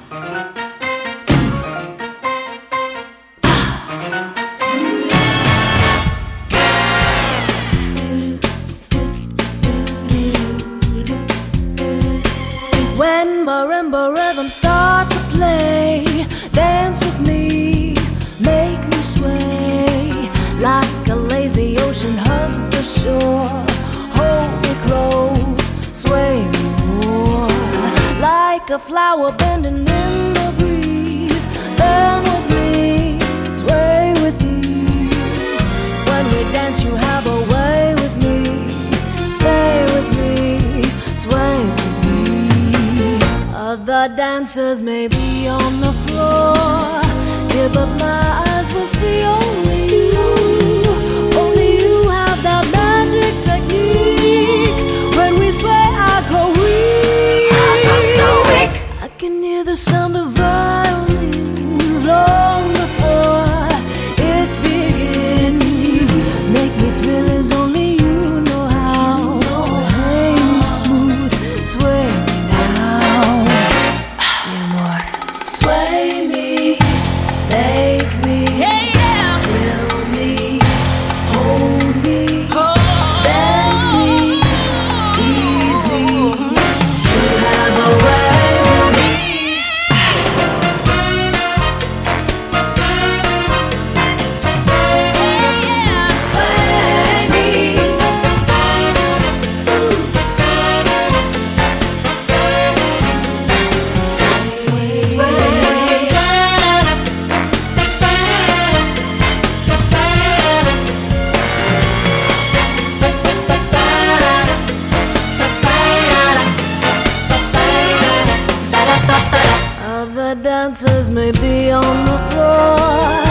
When marimba rhythms start to play, dance with me, make me sway. Like a lazy ocean hugs the shore, hold me close, sway me more. Like a flower bending in the breeze, bend with me, sway with ease. When we dance you have a way with me, stay with me, sway with me. Other dancers may be on the floor, here but my eyes will see only you. Only you have that magic technique. When we sway I go weak. I go so weak. I can hear the sound of violins long before it begins. Make me thrill as only you know how. Sway me smooth, sway me now. Mi amor. Sway me, make me, thrill me, hold me, bend me, ease me. You have a way with me. Sway me. Other dancers may be on the floor,